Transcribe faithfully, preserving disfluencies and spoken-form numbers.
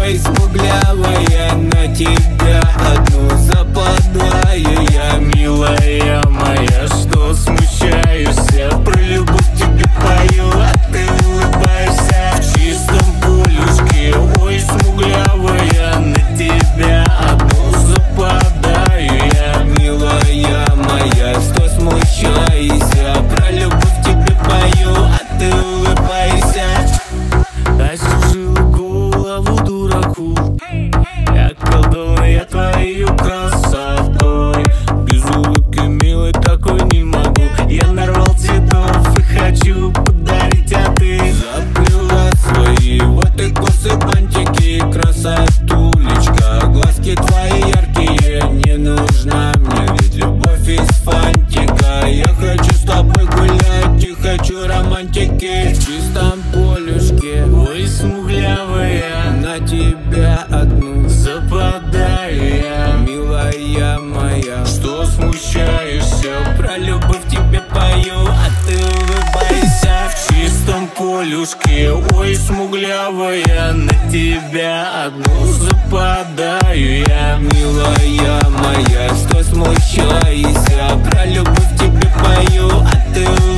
Ой, смуглявая, на тебя одну западаю я. Милая моя, что смущаешься? Про любовь тебе пою, а ты улыбаешься. В чистом полюшке, ой, смуглявая, на тебя одну западаю я. Милая моя, что смущаешься? Про любовь тебе пою, а ты улыбаешься. Осушила голову дураку, я колдовная твою красотой. Без улыбки, милой, такой не могу. Я нарвал цветов и хочу подарить, а ты заплела свои вот и косы, бантики, красотулечка. Глазки твои яркие, не нужна мне, ведь любовь из фантика. Я хочу с тобой гулять и хочу романтики. В чистом полюшке, ой, смуглявая, на тебя одну западаю я. Милая моя, что смущаешься? Про любовь тебе пою, а ты улыбайся. В чистом полюшке, ой, смуглявая, на тебя одну западаю я. Милая моя, что смущаешься? Про любовь тебе пою, а ты улыбайся.